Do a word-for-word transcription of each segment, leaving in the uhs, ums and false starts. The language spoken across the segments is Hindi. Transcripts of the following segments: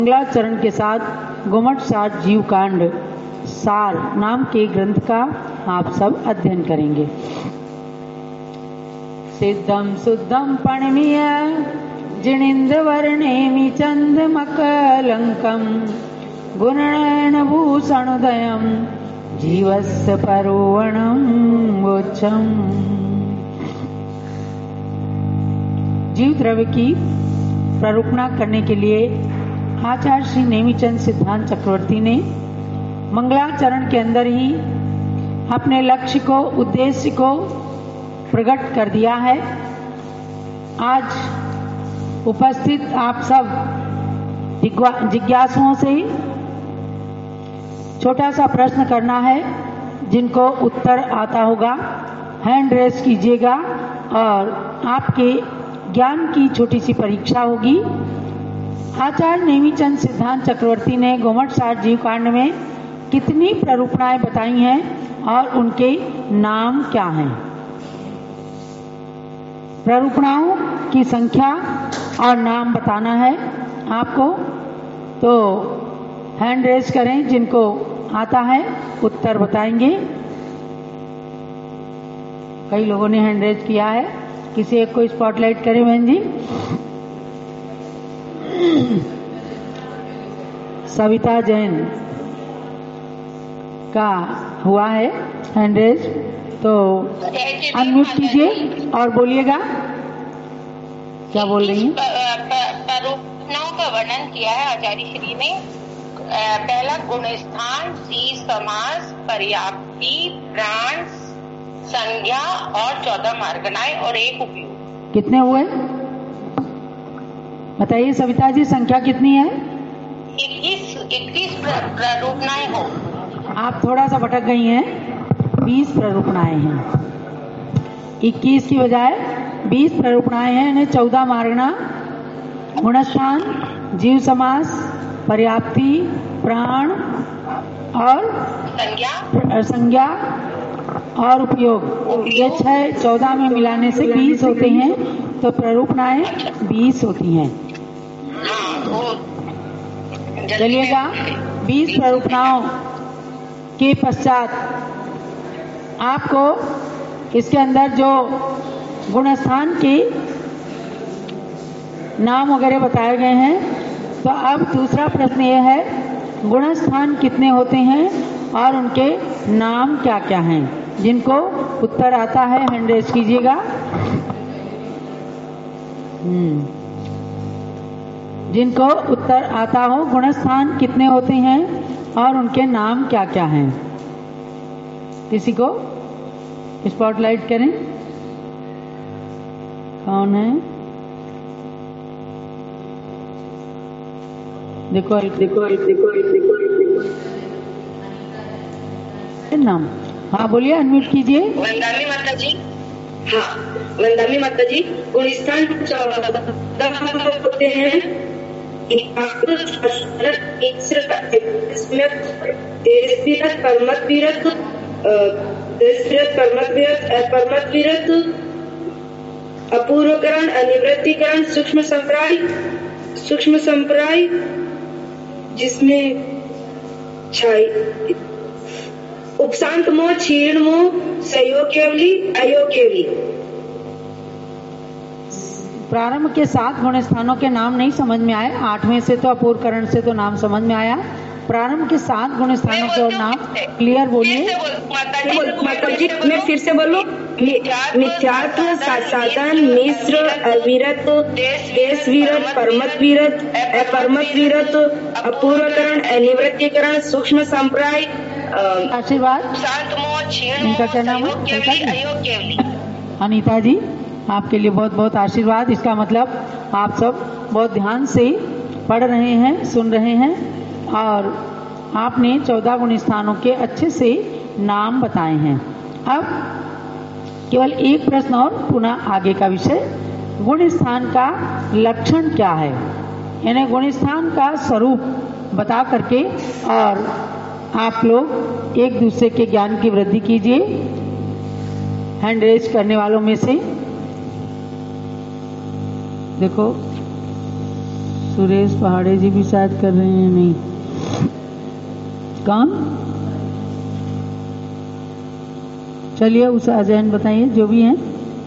मंगलाचरण के साथ गुमट साठ जीव कांड सार नाम के ग्रंथ का आप सब अध्ययन करेंगे। सिद्धम शुद्धम पणमीय जिणेन्द्र वर्णेमि चंद मकलंकम गुणनयन भूषणोदयम जीवस्य परोवणम वोच्छम। जीव द्रव्य की प्ररूपणा करने के लिए आचार्य श्री नेमिचंद सिद्धांत चक्रवर्ती ने मंगलाचरण के अंदर ही अपने लक्ष्य को, उद्देश्य को प्रकट कर दिया है। आज उपस्थित आप सब जिज्ञासुओं से छोटा सा प्रश्न करना है, जिनको उत्तर आता होगा हैंड रेस कीजिएगा और आपके ज्ञान की छोटी सी परीक्षा होगी। आचार्य नेमिचंद सिद्धांत चक्रवर्ती ने गुमट साठ जीव कांड में कितनी प्ररूपणाएं बताई हैं और उनके नाम क्या हैं। प्ररूपणाओं की संख्या और नाम बताना है आपको, तो हैंड रेस करें, जिनको आता है उत्तर बताएंगे। कई लोगों ने हैंड रेस किया है, किसी एक को स्पॉटलाइट करें बहन जी। सविता जैन का हुआ है हैंड रेस, तो अनम्यूट कीजिए और बोलिएगा क्या बोल रही हैं। प्ररूपणाओं का वर्णन किया है आचार्य श्री ने। पहला गुण स्थान, सी समास, पर्याप्ति, प्राण, संज्ञा और चौदह मार्गनाएं और एक उपयोग। कितने हुए बताइए सविता जी, संख्या कितनी है? इक्कीस इक्कीस प्ररूपणाएं हो। आप थोड़ा सा भटक गई हैं। बीस प्ररूपणाएं हैं, इक्कीस की बजाय बीस प्ररूपणाएं हैं। यानी चौदह मार्गना, गुणस्थान, जीव समास, पर्याप्ति, प्राण और संज्ञा संज्ञा और उपयोग। ये छह चौदह में मिलाने से बीस होते हैं, तो प्ररूपणाएं बीस होती हैं। चलिएगा, बीस प्ररूपणाओं के पश्चात आपको इसके अंदर जो गुणस्थान के नाम वगैरह बताए गए हैं, तो अब दूसरा प्रश्न यह है, गुणस्थान कितने होते हैं और उनके नाम क्या क्या हैं। जिनको उत्तर आता है हैंड रेस कीजिएगा। हम्म जिनको उत्तर आता हो, गुणस्थान कितने होते हैं और उनके नाम क्या क्या हैं। किसी को स्पॉटलाइट करें, कौन है? देखो देखो देखो देखो नाम। हाँ बोलिए, अनम्यूट कीजिए। वंदामी माता जी। हाँ, वंदामी माता जी। गुणस्थान चौदह होते हैं। परमत विरत, परमत विरत, अपूर्वकरण, अनिवृत्तिकरण, सूक्ष्म संप्राय, सूक्ष्म संप्राय जिसमें छाई, उपशांत मोह, क्षीण मोह, सहयोग्यवली, अयोग्यवली। प्रारंभ के सात गुण स्थानों के नाम नहीं समझ में आए। आठवें से तो अपूर्वकरण से तो नाम समझ में आया। प्रारंभ के सात गुण स्थानों के और नाम क्लियर बोलिए। माता जी मैं फिर से बोलूं। मिथ्यात्व, साधन, मिश्र, अविरत, देश विरत, परमत विरत, अपरमत विरत, अपूर्वकरण, अनिवृत्तिकरण, सूक्ष्म संप्राय। आशीर्वाद, इनका क्या नाम है? अनीता जी, आपके लिए बहुत बहुत आशीर्वाद। इसका मतलब आप सब बहुत ध्यान से पढ़ रहे हैं, सुन रहे हैं और आपने चौदह गुण स्थानों के अच्छे से नाम बताए हैं। अब केवल एक प्रश्न और पुनः आगे का विषय, गुण स्थान का लक्षण क्या है। यानी गुण स्थान का स्वरूप बता करके और आप लोग एक दूसरे के ज्ञान की वृद्धि कीजिए। हैंड रेज करने वालों में से देखो सुरेश पहाड़े जी भी शायद कर रहे हैं। नहीं, कौन? चलिए उषा जैन बताइए, जो भी हैं।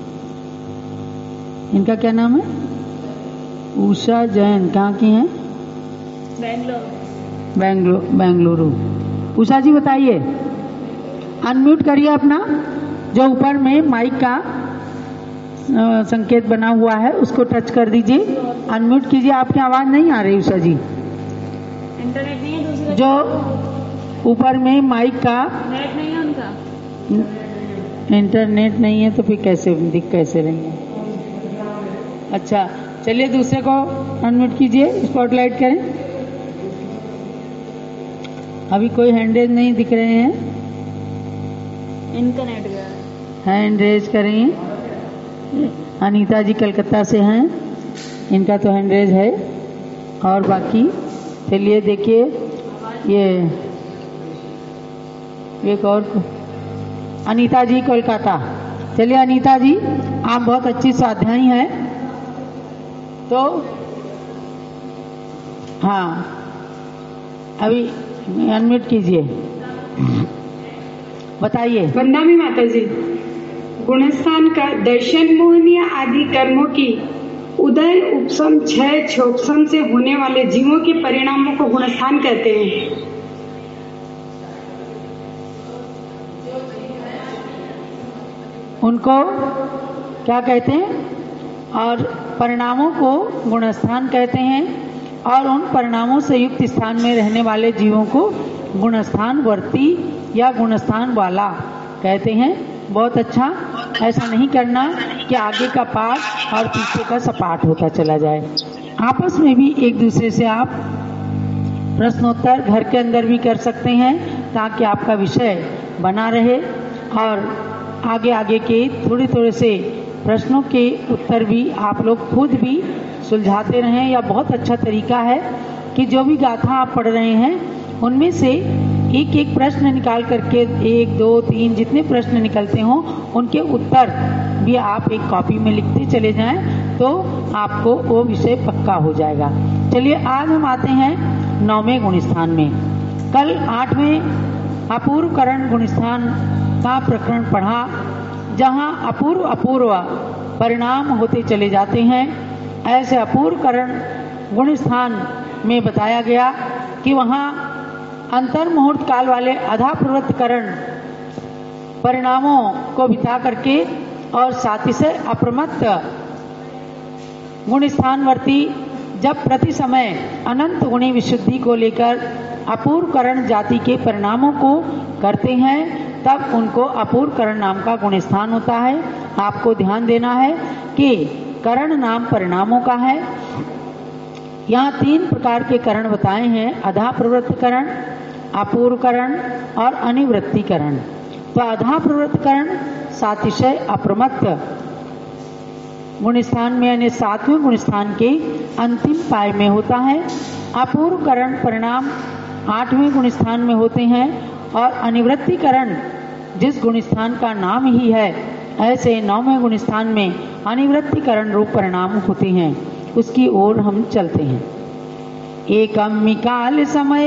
इनका क्या नाम है? उषा जैन। कहाँ की हैं? बेंगलोर। बेंगलो बेंगलुरु। उषा जी बताइए, अनम्यूट करिए अपना, जो ऊपर में माइक का आ, संकेत बना हुआ है उसको टच कर दीजिए, अनम्यूट कीजिए। आपकी आवाज नहीं आ रही उषा जी। इंटरनेट नहीं है दूसरा? जो ऊपर में माइक का नेट नहीं है उनका। इंटरनेट नहीं है तो फिर कैसे दिख कैसे रहेंगे? अच्छा चलिए दूसरे को अनम्यूट कीजिए, स्पॉटलाइट करें। अभी कोई हैंड रेज नहीं दिख रहे हैं। इनका नेट गया है। हैंड रेज करें। अनीता जी कलकत्ता से हैं, इनका तो हैंड रेज है। और बाकी चलिए देखिए, ये एक और अनीता जी कोलकाता। चलिए अनीता जी, आप बहुत अच्छी स्वाध्यायी हैं, तो हाँ अभी अनम्यूट कीजिए, बताइए। वंदामी माता जी, गुणस्थान का दर्शन मोहनीय आदि कर्मों की उदय उपसम क्षय क्षोपसम से होने वाले जीवों के परिणामों को गुणस्थान कहते हैं। उनको क्या कहते हैं? और परिणामों को गुणस्थान कहते हैं, और उन परिणामों से युक्त स्थान में रहने वाले जीवों को गुणस्थान वर्ती या गुणस्थान वाला कहते हैं। बहुत अच्छा, ऐसा नहीं करना कि आगे का पाठ और पीछे का सपाट होता चला जाए। आपस में भी एक दूसरे से आप प्रश्नोत्तर घर के अंदर भी कर सकते हैं, ताकि आपका विषय बना रहे, और आगे आगे के थोड़े थोड़े से प्रश्नों के उत्तर भी आप लोग खुद भी सुलझाते रहें। यह बहुत अच्छा तरीका है कि जो भी गाथा आप पढ़ रहे हैं उनमें से एक एक प्रश्न निकाल करके, एक दो तीन जितने प्रश्न निकलते हों उनके उत्तर भी आप एक कॉपी में लिखते चले जाएं, तो आपको वो विषय पक्का हो जाएगा। चलिए आज हम आते हैं नौवें गुणस्थान में। कल आठवें अपूर्वकरण गुणस्थान का प्रकरण पढ़ा, जहां अपूर्व अपूर्व परिणाम होते चले जाते हैं। ऐसे अपूर्वकरण गुणस्थान में बताया गया कि वहां अंतर मुहूर्त काल वाले अधा प्रवृत्तकरण परिणामों को बिता करके और साथ ही से अप्रमत्त गुणस्थानवर्ती जब प्रति समय अनंत गुणी विशुद्धि को लेकर अपूर्वकरण जाति के परिणामों को करते हैं, तब उनको अपूर्वकरण नाम का गुणस्थान होता है। आपको ध्यान देना है कि करण नाम परिणामों का है। यहाँ तीन प्रकार के करण बताए हैं: अधा प्रवृत्तकरण, अपूर्वकरण और अनिवृत्तिकरण। तो अधा प्रवृत्तकरण सातिशय अप्रमत्त गुणस्थान में यानी सातवें गुणस्थान के अंतिम पाय में होता है। अपूर्वकरण परिणाम आठवें गुणस्थान में होते हैं, और अनिवृत्तिकरण जिस गुणस्थान का नाम ही है, ऐसे नौवें गुणस्थान में अनिवृत्तिकरण रूप परिणाम होते हैं। उसकी ओर हम चलते हैं। एकम काल समय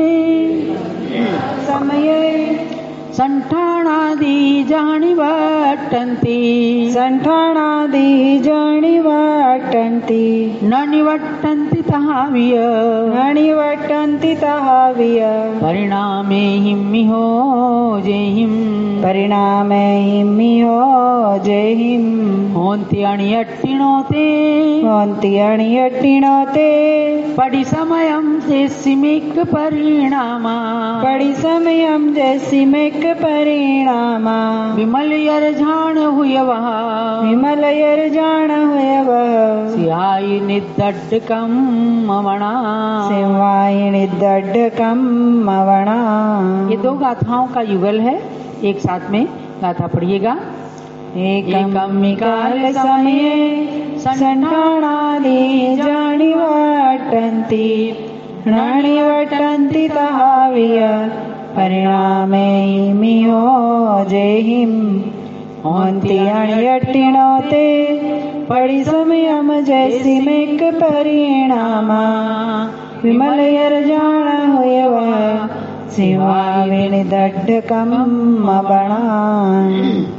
समय संठाणादि जानिवट्टन्ति संठाणादि जानिवट्टन्ति न निवट्टन्ति तहाविय न निवट्टन्ति तहाविय परिणामे हिम्मिहो जेहिम परिणामे हिम्मिहो जेहिम होन्ति अणियट्टिणोते होन्ति अणियट्टिणोते पडि समयं जेसिमिक परिणामा पडि समयं जेसिमिक परिणामा विमल यरझाण हुयवः विमल यरझाण हुयवः सिहाई निदड्डकम मवणा सिवाई निदड्डकम मवणा। ये दो गाथाओं का युगल है, एक साथ में गाथा पढ़िएगा। एकम काल समये संठाणादि जानिवट्टन्ति न निवट्टन्ति तहाविय परिणामे हिमियो जेहिम होन्ति अणियट्टिणोते पड़ी समयम जैसी मेक परिणामा विमल यर जान होयवा सेवा वेणि दड्डकम बणा।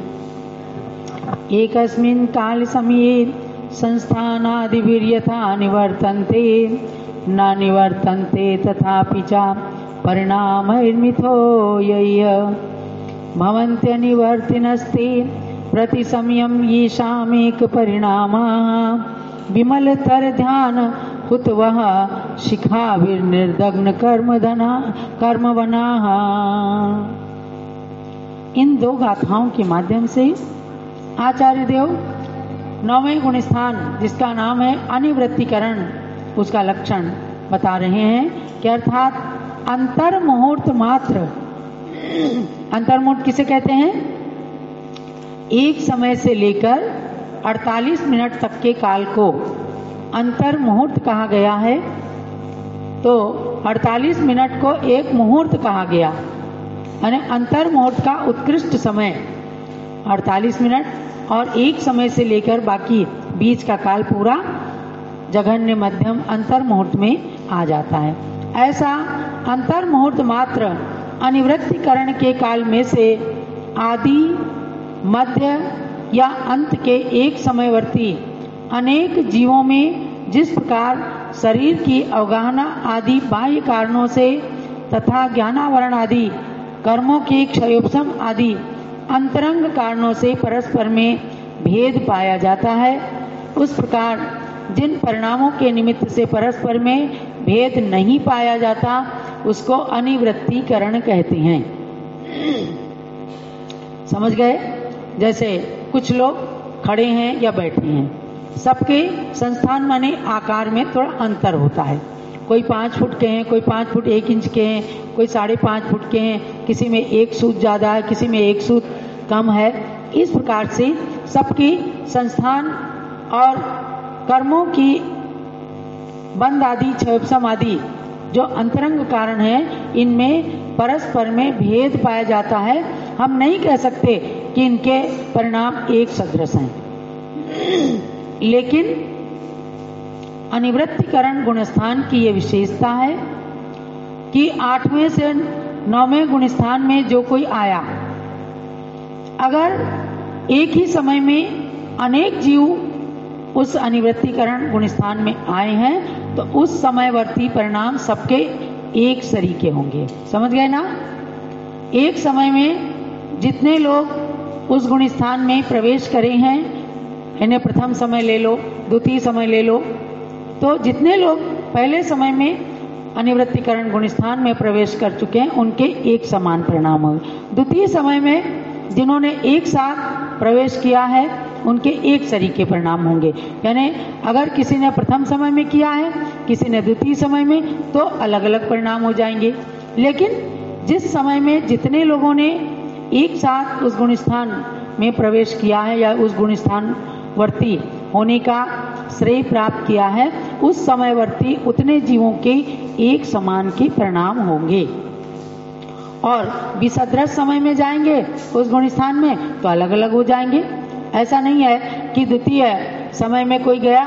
एकस्मिन् काल समये संस्थानादिवीर्यथा निवर्तन्ते न निवर्तन्ते तथापि च परिणामैर्मिथो यय्य भवन्त्यनिवर्तिनस्ते प्रतिसमयं येषामेक परिणामाः विमलतर ध्यान हुतवः शिखाविर्निर्दग्न कर्मधना कर्मवनाः। इन दो गाथाओं के माध्यम से आचार्य देव नौवें गुणस्थान जिसका नाम है अनिवृत्तिकरण उसका लक्षण बता रहे हैं कि अर्थात अंतर मुहूर्त मात्र, अंतर मुहूर्त किसे कहते हैं? एक समय से लेकर अड़तालीस मिनट तक के काल को अंतर मुहूर्त कहा गया है। तो अड़तालीस मिनट को एक मुहूर्त कहा गया, यानी अंतर मुहूर्त का उत्कृष्ट समय अड़तालीस मिनट और एक समय से लेकर बाकी बीच का काल पूरा जघन्य मध्यम अंतर मुहूर्त में आ जाता है। ऐसा अंतर मुहूर्त मात्र अनिवृत्तिकरण के काल में से आदि मध्य या अंत के एक समयवर्ती अनेक जीवों में जिस प्रकार शरीर की अवगाहना आदि बाह्य कारणों से तथा ज्ञानावरण आदि कर्मों के क्षयोपशम आदि अंतरंग कारणों से परस्पर में भेद पाया जाता है, उस प्रकार जिन परिणामों के निमित्त से परस्पर में भेद नहीं पाया जाता उसको अनिवृत्तिकरण कहते हैं। समझ गए? जैसे कुछ लोग खड़े हैं या बैठे हैं, सबके संस्थान माने आकार में थोड़ा अंतर होता है। कोई पाँच फुट के हैं, कोई पाँच फुट एक इंच के हैं, कोई साढ़े पाँच फुट के हैं, किसी में एक सूत ज़्यादा है, किसी में एक सूत कम है। इस प्रकार से सबकी संस्थान और कर्मों की बंद आदि क्षयोपशम आदि जो अंतरंग कारण है इनमें परस्पर में भेद पाया जाता है। हम नहीं कह सकते कि इनके परिणाम एक सदृश हैं, लेकिन अनिवृत्तिकरण गुणस्थान की ये विशेषता है कि आठवें से नौवें गुणस्थान में जो कोई आया, अगर एक ही समय में अनेक जीव उस अनिवृत्तिकरण गुणस्थान में आए हैं तो उस समयवर्ती परिणाम सबके एक सरीके होंगे। समझ गए ना? एक समय में जितने लोग उस गुणस्थान में प्रवेश करे हैं, इन्हें प्रथम समय ले लो, द्वितीय समय ले लो, तो जितने लोग पहले समय में अनिवृत्तिकरण गुणस्थान में प्रवेश कर चुके हैं उनके एक समान परिणाम होंगे। द्वितीय समय में जिन्होंने एक साथ प्रवेश किया है उनके एक सरीके परिणाम होंगे। यानी अगर किसी ने प्रथम समय में किया है, किसी ने द्वितीय समय में, तो अलग अलग परिणाम हो जाएंगे। लेकिन जिस समय में जितने लोगों ने एक साथ उस गुणस्थान में प्रवेश किया है या उस गुणस्थान वर्ती होने का श्रेय प्राप्त किया है, उस समयवर्ती उतने जीवों के एक समान के परिणाम होंगे। और विसदृश समय में जाएंगे उस गुणस्थान में तो अलग अलग हो जाएंगे। ऐसा नहीं है कि द्वितीय समय में कोई गया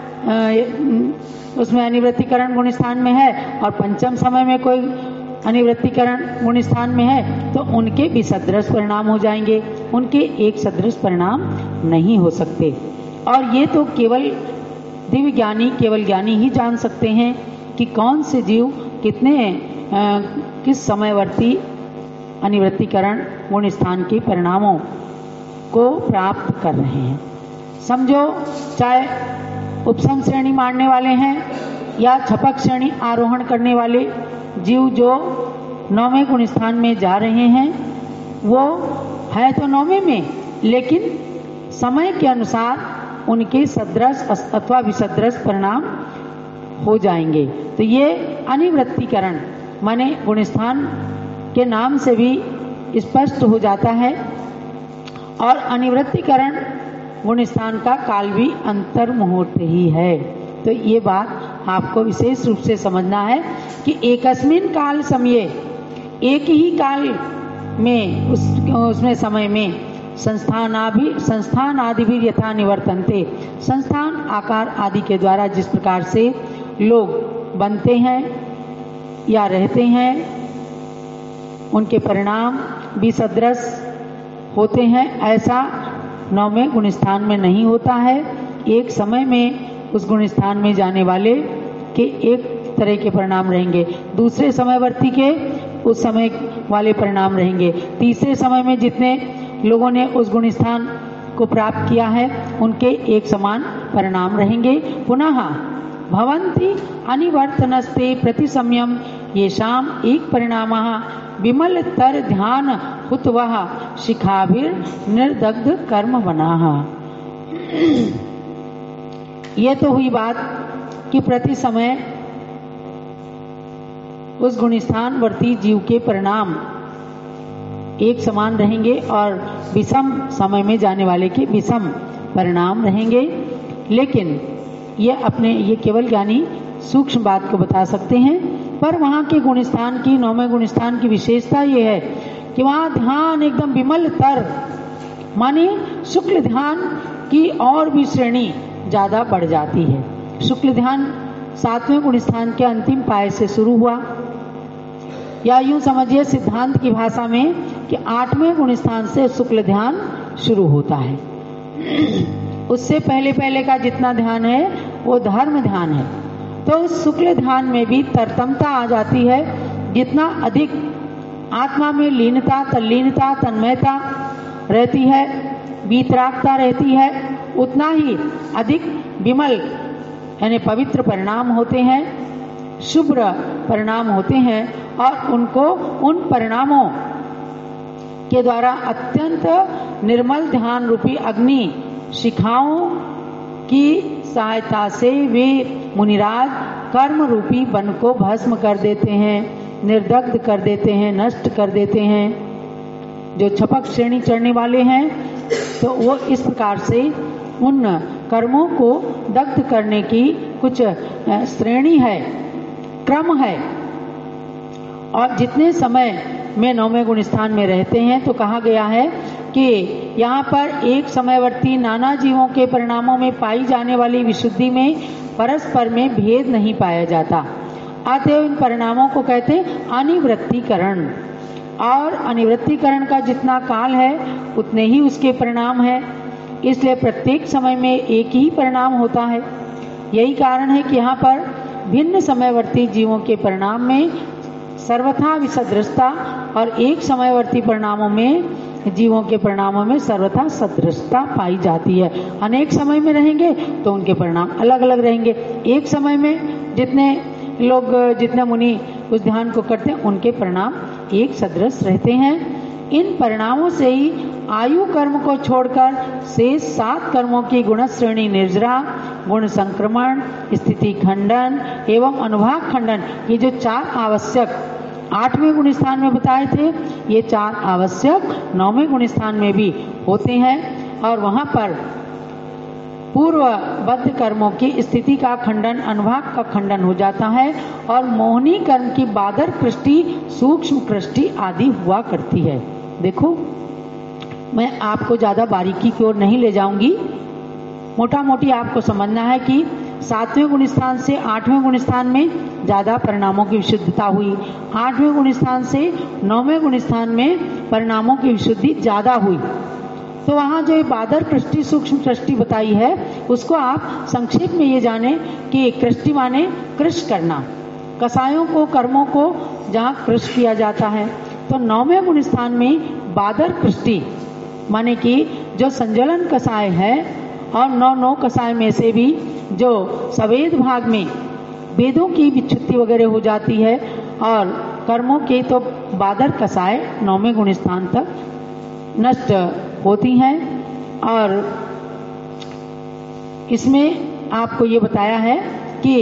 उसमें अनिवृत्तिकरण गुणस्थान में है और पंचम समय में कोई अनिवृत्तिकरण गुणस्थान में है तो उनके भी सदृश परिणाम हो जाएंगे, उनके एक सदृश परिणाम नहीं हो सकते। और ये तो केवल दिव्य ज्ञानी केवल ज्ञानी ही जान सकते हैं कि कौन से जीव कितने आ, किस समयवर्ती अनिवृत्तिकरण गुणस्थान के परिणामों को प्राप्त कर रहे हैं। समझो चाहे उपसम श्रेणी मारने वाले हैं या छपक श्रेणी आरोहण करने वाले जीव जो नौवें गुणस्थान में जा रहे हैं, वो है तो नौवें में, लेकिन समय के अनुसार उनके सदृश अथवा विसदृश परिणाम हो जाएंगे। तो ये अनिवृत्तिकरण माने गुणस्थान के नाम से भी स्पष्ट हो जाता है। और अनिवृत्तिकरण गुणस्थान का काल भी अंतर मुहूर्त ही है। तो ये बात आपको विशेष रूप से समझना है कि एकस्मिन काल समय, एक ही काल में उस उसमें समय में संस्थानाभि संस्थान आदि भी यथा निवर्तन्ते, संस्थान आकार आदि के द्वारा जिस प्रकार से लोग बनते हैं या रहते हैं, उनके परिणाम भी सदृश होते हैं, ऐसा नौवें गुणस्थान में नहीं होता है। एक समय में उस गुणस्थान में जाने वाले के एक तरह के परिणाम रहेंगे, दूसरे समयवर्ती के उस समय वाले परिणाम रहेंगे, तीसरे समय में जितने लोगों ने उस गुणस्थान को प्राप्त किया है उनके एक समान परिणाम रहेंगे। पुनः भवन्ति अनिवर्तनस्ते प्रतिसमयम येषाम एक परिणामः विमल तर ध्यान हुतवः शिखाभिर निर्दग्ध कर्म बनाः। ये तो हुई बात कि प्रति समय उस गुणस्थान वर्ती जीव के परिणाम एक समान रहेंगे और विषम समय में जाने वाले के विषम परिणाम रहेंगे। लेकिन ये अपने ये केवल ज्ञानी सूक्ष्म बात को बता सकते हैं, पर वहाँ के गुणस्थान की नौवें गुणस्थान की विशेषता ये है कि वहाँ ध्यान एकदम विमल तर, माने शुक्ल ध्यान की और भी श्रेणी ज्यादा बढ़ जाती है। शुक्ल ध्यान सातवें गुणस्थान के अंतिम पाए से शुरू हुआ, या यूं समझिए सिद्धांत की भाषा में कि आठवें गुणस्थान से शुक्ल ध्यान शुरू होता है। उससे पहले पहले का जितना ध्यान है वो धर्म ध्यान है। तो उस शुक्ल ध्यान में भी तरतमता आ जाती है। जितना अधिक आत्मा में लीनता, तल्लीनता, तन्मयता रहती है, वीतरागता रहती है, उतना ही अधिक विमल यानी पवित्र परिणाम होते हैं, शुभ्र परिणाम होते हैं, और उनको उन परिणामों के द्वारा अत्यंत निर्मल ध्यान रूपी अग्नि शिखाओं की सहायता से वे मुनिराज कर्म रूपी वन को भस्म कर देते हैं, निर्दग्ध कर देते हैं, नष्ट कर देते हैं। जो छपक श्रेणी चढ़ने वाले हैं तो वो इस प्रकार से उन कर्मों को दग्ध करने की कुछ श्रेणी है, क्रम है। और जितने समय में नौवें गुणस्थान में रहते हैं तो कहा गया है कि यहाँ पर एक समयवर्ती नाना जीवों के परिणामों में पाई जाने वाली विशुद्धि में परस्पर में भेद नहीं पाया जाता। अतएव इन परिणामों को कहते हैं अनिवृत्तीकरण, और अनिवृत्तीकरण का जितना काल है उतने ही उसके परिणाम है, इसलिए प्रत्येक समय में एक ही परिणाम होता है। यही कारण है कि यहाँ पर भिन्न समयवर्ती जीवों के परिणाम में सर्वथा विसदृशता और एक समयवर्ती परिणामों में जीवों के परिणामों में सर्वथा सदृशता पाई जाती है। अनेक समय में रहेंगे तो उनके परिणाम अलग अलग रहेंगे। एक समय में जितने लोग, जितने मुनि उस ध्यान को करते हैं उनके परिणाम एक सदृश रहते हैं। इन परिणामों से ही आयु कर्म को छोड़कर शेष सात कर्मों की गुण श्रेणी निर्जरा, गुण संक्रमण, स्थिति खंडन एवं अनुभाग खंडन, ये जो चार आवश्यक आठवें गुणस्थान में बताए थे, ये चार आवश्यक नौवें गुणस्थान में भी होते हैं। और वहां पर पूर्वबद्ध कर्मों की स्थिति का खंडन, अनुभाग का खंडन हो जाता है, और मोहनी कर्म की बादर कृष्टि, सूक्ष्म कृष्टि आदि हुआ करती है। देखो, मैं आपको ज्यादा बारीकी की ओर नहीं ले जाऊंगी, मोटा मोटी आपको समझना है कि सातवें गुणस्थान से आठवें गुणस्थान में ज्यादा परिणामों की विशुद्धता हुई, आठवें गुणस्थान से नौवें गुणस्थान में परिणामों की विशुद्धि ज्यादा हुई। तो वहाँ जो बादर कृष्टि, सूक्ष्म कृष्टि बताई है, उसको आप संक्षेप में ये जाने कि कृष्टि माने कृष करना, कसायों को, कर्मों को जहाँ कृष किया जाता है। तो नौवें गुणस्थान में बादर कृष्टि माने कि जो संजलन कसाय है, और नौ नौ कसाय में से भी जो सवेद भाग में वेदों की विच्छुत्ति वगैरह हो जाती है, और कर्मों के तो बादर कसाय नौवें गुणस्थान तक नष्ट होती हैं। और इसमें आपको ये बताया है कि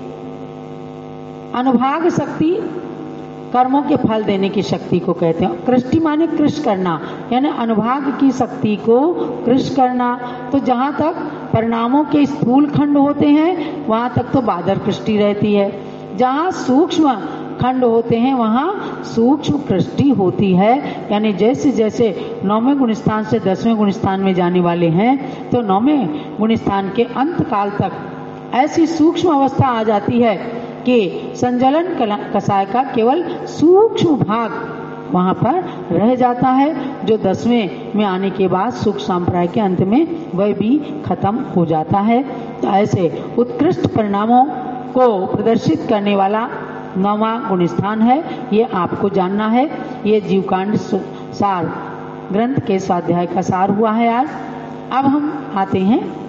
अनुभाग शक्ति कर्मों के फल देने की शक्ति को कहते हैं। कृष्टि माने कृष करना, यानी अनुभाग की शक्ति को कृष करना। तो जहाँ तक परिणामों के स्थूल खंड होते हैं वहां तक तो बादर कृष्टि रहती है, जहाँ सूक्ष्म खंड होते हैं वहाँ सूक्ष्म कृष्टि होती है। यानी जैसे जैसे नौवें गुण स्थान से दसवें गुण स्थान में जाने वाले हैं तो नौवें गुण स्थान के अंत काल तक ऐसी सूक्ष्म अवस्था आ जाती है कि संजलन कषाय का केवल सूक्ष्म भाग वहां पर रह जाता है, जो दसवें में आने के बाद सुख संप्रदाय के अंत में वह भी खत्म हो जाता है। तो ऐसे उत्कृष्ट परिणामों को प्रदर्शित करने वाला नौवां गुण स्थान है, ये आपको जानना है। ये जीवकांड सार ग्रंथ के स्वाध्याय का सार हुआ है आज। अब हम आते हैं